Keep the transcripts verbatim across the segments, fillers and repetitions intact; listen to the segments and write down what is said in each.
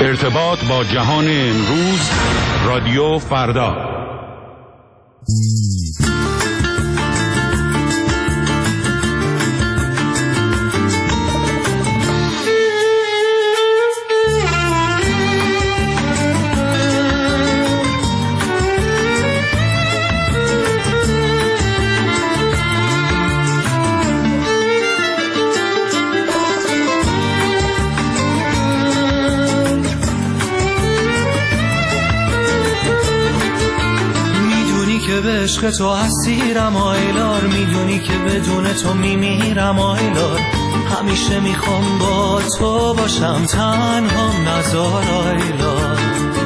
ارتباط با جهان امروز، رادیو فردا. عشق تو اسیرم آیلار، میدونی که بدون تو میمیرم آیلار. همیشه میخوام با تو باشم، تنهام نذار آیلار.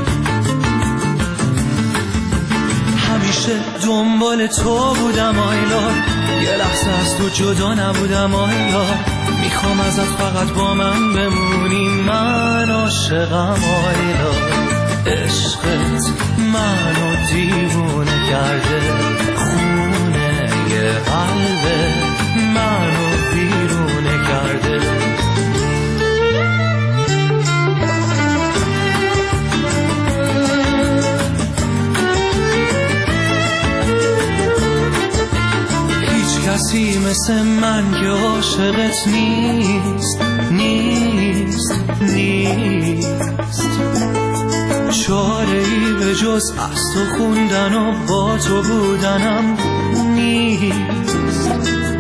همیشه دنبال تو بودم آیلار، یه لحظه از تو جدا نبودم آیلار. میخوام ازت فقط با من بمونی، من عاشقم آیلار. عشقت منو دیوونه کرده، خونه یه قلبه منو بیرونه کرده. هیچ کسی مثل من که عاشقت نیست، نیست، نیست. چاره‌ای به جز از تو خوندن و با تو بودنم نیست،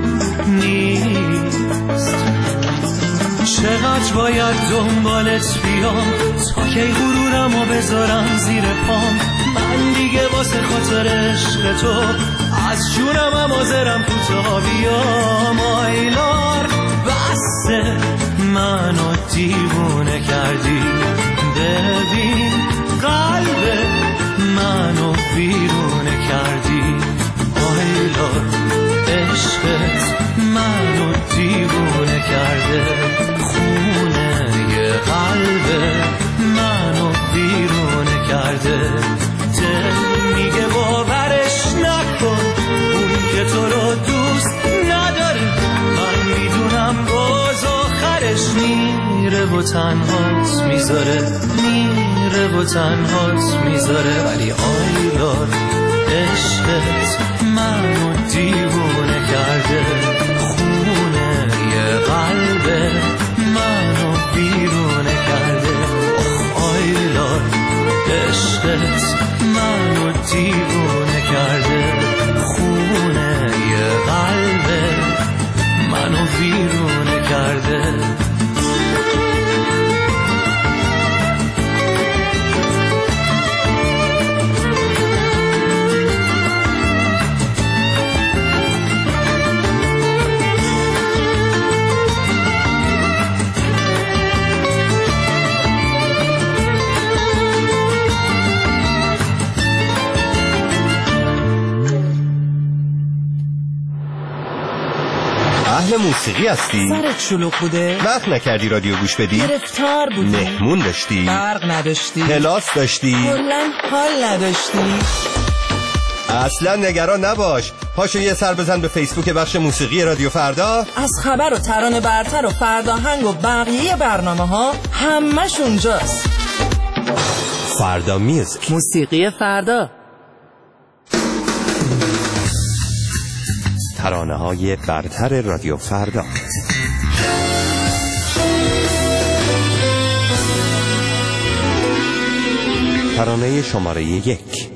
نیست. چقدر باید دنبالت بیام تا کی غرورم و بذارم زیر پام. من دیگه واسه خاطر عشق تو از جونم هم حاضرم کوتاه بیام آیلار. بسه منو دیوونه کردی، ببین قلب منو بیرونه کردی آیلار. عشقت منو دیوونه کرده، خونه یه قلب منو بیرونه کرده. دل میگه باورش نکن، اون که تو رو دوست نداره. من میدونم باز آخرش میره و تنهات میذاره، میره و تنهات میذاره. ولی آیلار عشقت منو دیوونه کرده، خونه یه قلب منو بیرونه کرده. آیلار عشقت منو دیوونه کرده، خونه یه قلب منو بیرونه کرده. اهل موسیقی هستی؟ سرت شلوغ بوده؟ وقت نکردی رادیو گوش بدی؟ گرفتار بودی؟ مهمون داشتی؟ برق نداشتی؟ کلاس داشتی؟ کلاً حال نداشتی؟ اصلا نگران نباش، پاشو یه سر بزن به فیسبوک بخش موسیقی رادیو فردا. از خبر و ترانه برتر و فرداهنگ و بقیه برنامه ها همش اونجاست. فردا میوزیک، موسیقی فردا، ترانه های برتر رادیو فردا. ترانه شماره یک.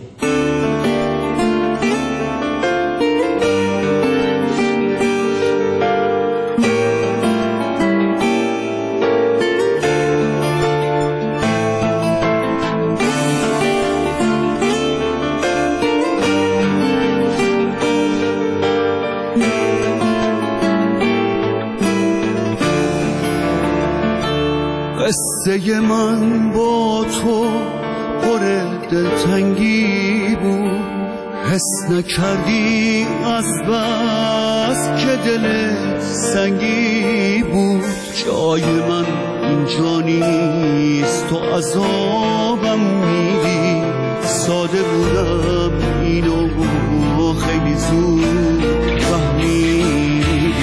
قصه من با تو پر دلتنگی بود، حس نکردی از بس که دل سنگی بود. جای من اینجا نیست، تو عذابم میدی. ساده بودم اینو و خیلی زود فهمیدی.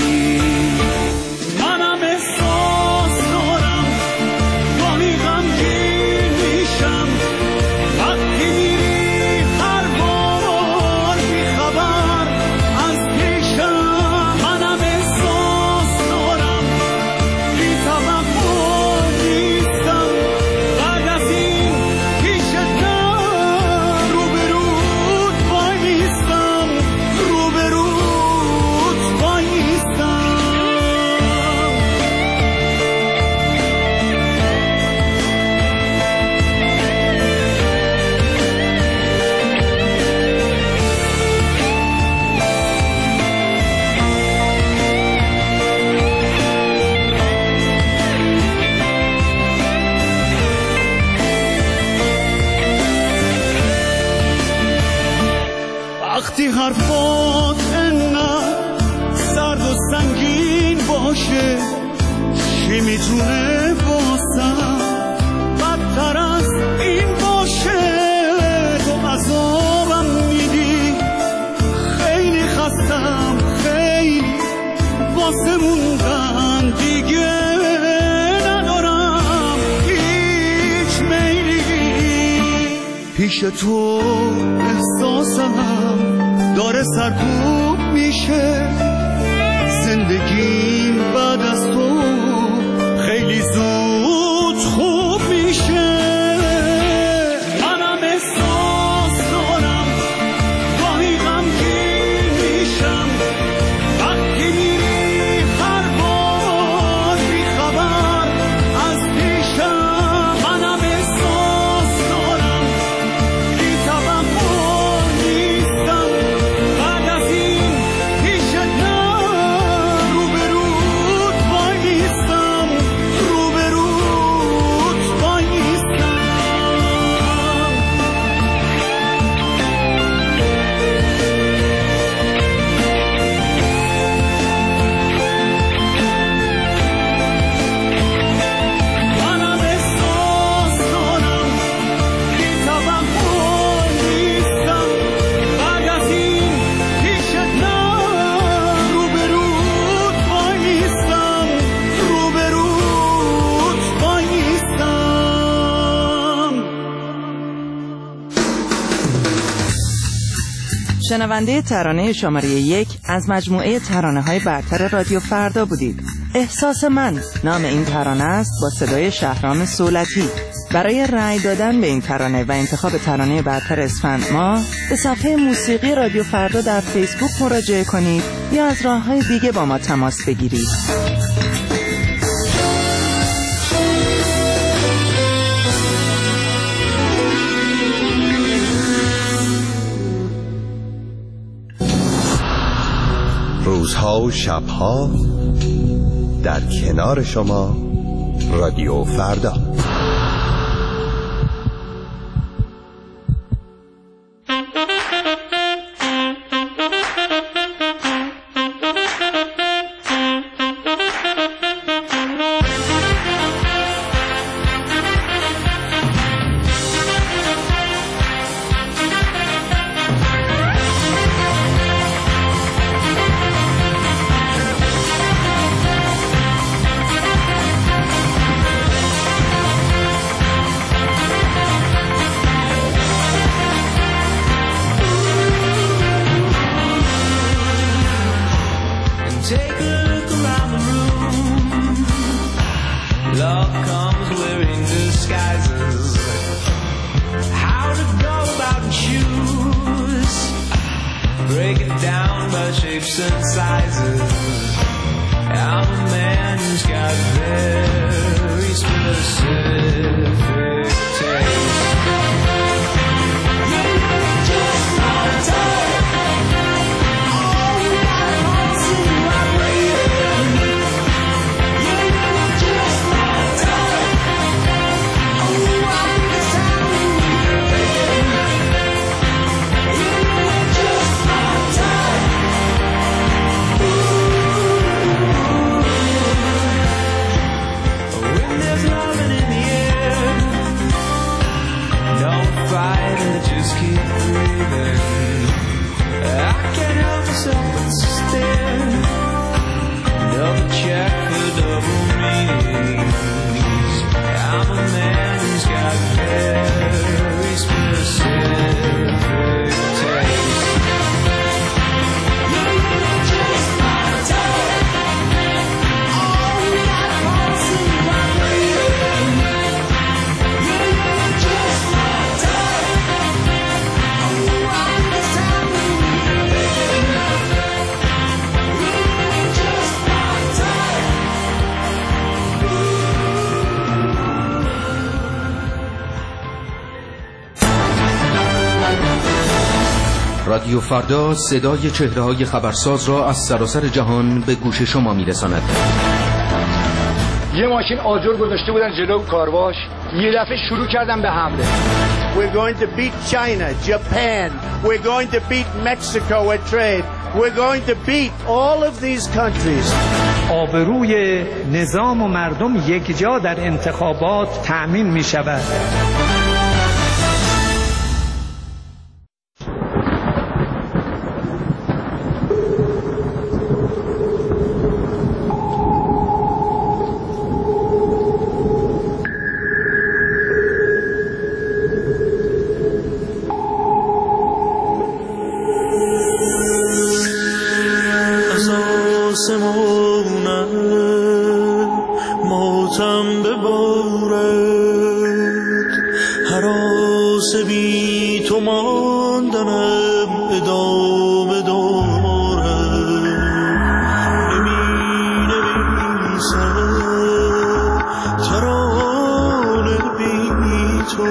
منم احساس دارم گاهی غمگین پیش تو احساسم داره سرکوب میشه، زندگیم بعد از تو خیلی زود خوب میشه. منم احساس دارم گاهی غمگین میشم وقتی میری هر بار بی خبر از پیشم. منم احساس دارم بی توقع نیستم بعد از این پیشت نه روبروت وای نیستم روبروت وای نیستم. منم احساس دارم بی توقع نیستم بعد از این پیشت نه روبروت وای نیستم روبروت وای نیستم. شنونده ترانه شماره یک از مجموعه ترانه های برتر رادیو فردا بودید. احساس من نام این ترانه است با صدای شهرام سولتی. برای رأی دادن به این ترانه و انتخاب ترانه برتر اسفند ماه به صفحه موسیقی رادیو فردا در فیسبوک مراجعه کنید یا از راه‌های دیگه با ما تماس بگیرید. روزها و شبها در کنار شما رادیو فردا. Take a look around the room. Love comes wearing disguises. How to go about and choose. Break it down by shapes and sizes. I'm a man who's got very specific taste. You're just my type. Just keep breathing. I can't help myself but stare. Double check the double meanings. I'm a man who's got very specific taste. You're just my type. Oh, you got holes in my brain. You're just my type. رادیو فردا صدای چهره‌های خبرساز را از سراسر جهان به گوش شما می‌رساند. یه ماشین آجر گذاشته بودن جلو کارواش، یه دفعه شروع کردن به حمله. We're going to beat China, Japan. We're going to beat Mexico at trade. We're going to beat all of these countries. آبروی نظام و مردم یک جا در انتخابات تأمین می شود. ماندنم ادامه دارم نمی نویسم ترانه بی تو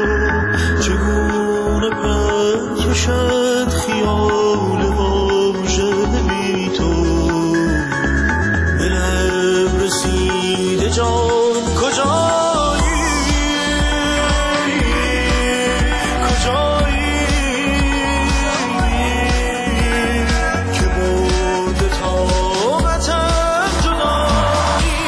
چگونه پر کشد خیال واژه بی تو به لب رسیده جان کجایی کجایی که برده طاقتم جدایی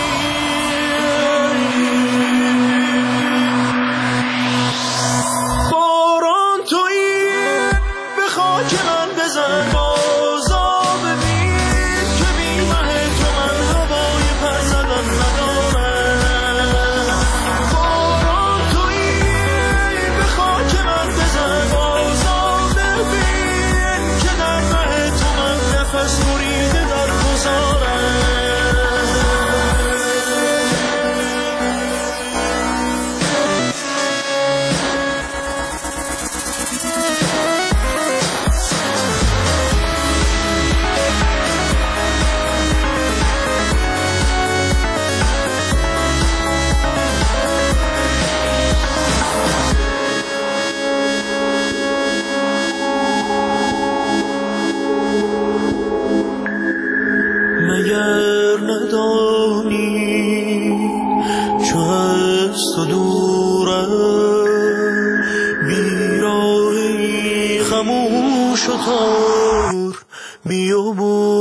باران تویی به خاک من بزن بازا ببین که بی مه تو من هوای پر زدن ندارم باران تویی به خاک من بزن بازا ببین که در مه تو من نفس بریده در گذارم مگر ندانی چو از تو دورم بیراهی خموش و تار بی و بود